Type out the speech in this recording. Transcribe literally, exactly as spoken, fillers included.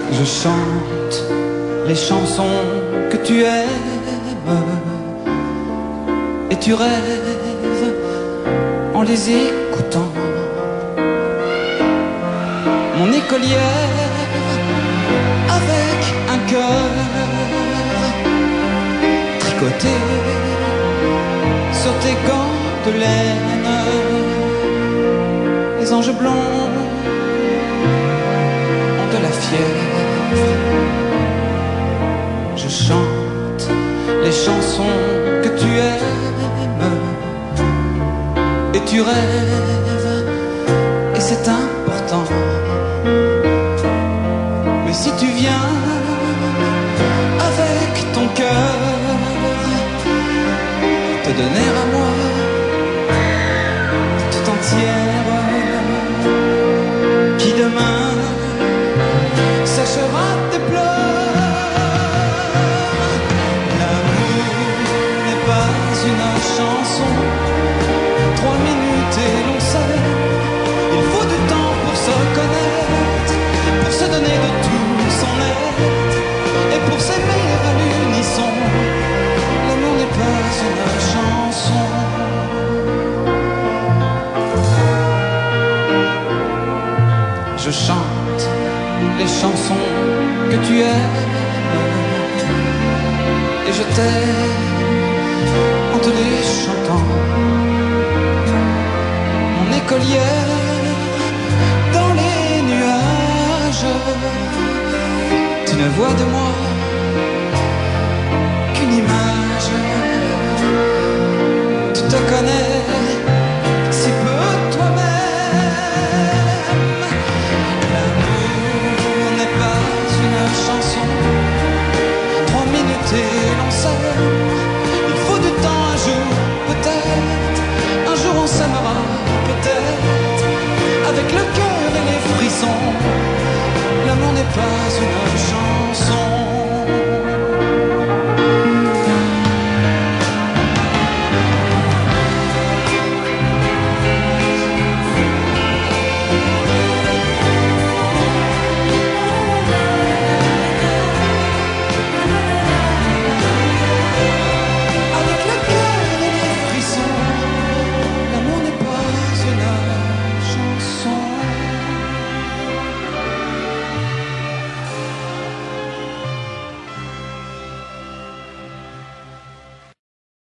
Je chante les chansons que tu aimes et tu rêves en les écoutant. Mon écolière avec un cœur tricoté sur tes gants de laine, les anges blonds ont de la fièvre. Je chante les chansons que tu aimes et tu rêves, et c'est important. Mais si tu viens avec ton cœur, te donner à moi tout entière, qui demain séchera tes pleurs. L'amour n'est pas une chanson, trois minutes et l'on sait. Il faut du temps pour se connaître, pour se donner de tout son être, et pour s'aimer à l'unisson. L'amour n'est pas une chanson. Je chante les chansons que tu aimes et je t'aime en te les chantant. Mon écolière dans les nuages, tu ne vois de moi